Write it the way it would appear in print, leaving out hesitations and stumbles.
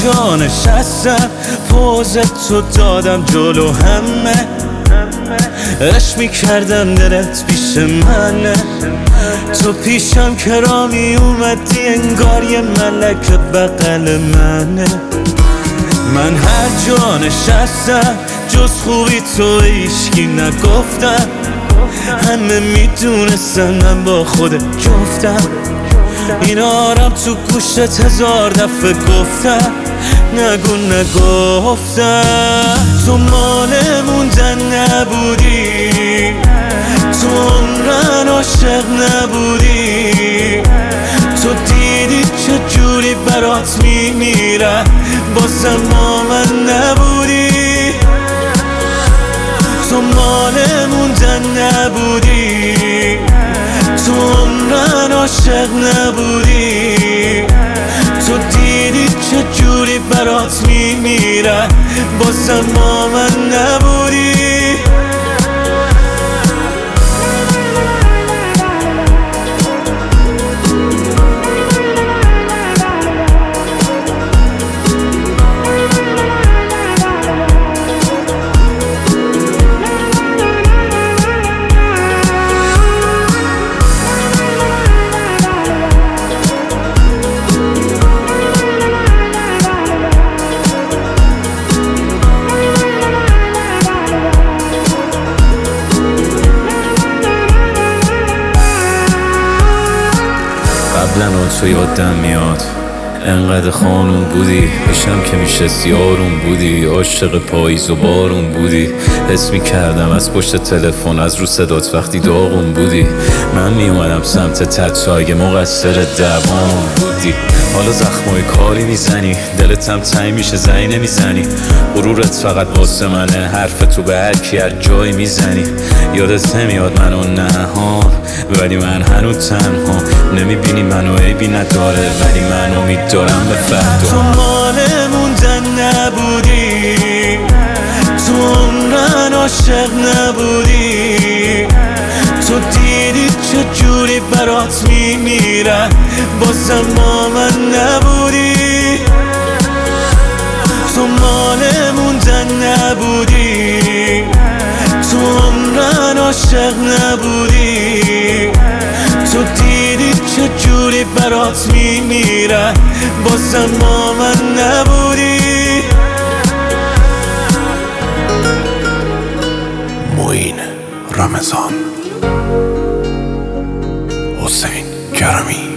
جا نشستم پوزت تو دادم جلو همه، عشق میکردم دلت پیش منه، تو پیشم کرامی اومدی انگار یه ملک بغل منه. من هر جا نشستم جز خوبی تو هیچکی نگفتم، همه میدونستن من با خودت جفتم، این آرام تو گوشت 1000 دفعه گفتم نگو نگفتم. تو مال موندن نبودی، تو عمرن عاشق نبودی، تو دیدی چجوری برات میمیرم بازم با من نبودی، تو مال موندن نبودی، تو عمرن عاشق نبودی، تو دیدی چجوری برات میمیرم بازم با من نبودی. قبلا تو یادم میاد انقدر خانون بودی، پیشم که میشستی آروم بودی، عاشق پاییز و بارون بودی، حس میکردم از پشت تلفن از رو صدات وقتی داغون بودی، من میومدم سمت تا اگه مقصر دوام بودی، حالا زخمای کاری میزنی دلت هم تنگ میشه زنی نمیزنی، غرورت فقط واسه منه، حرف تو به هر کی هر جایی میزنی، یادت نمیاد منو نهان ولی من هنوز تنها، نمیبینی منو عیبی نداره ولی من امید دارم به فردا. تو مال موندن نبودی، تو عمرن عاشق نبودی، تو دیدی چجوری برات میمیرم بازم با من نبودی، تو مال موندن نبودی، تو عمرن عاشق نبودی، تو دیدی چجوری برات میمیرم بازم با من نبودی. معین رمضان، حسین کرمی.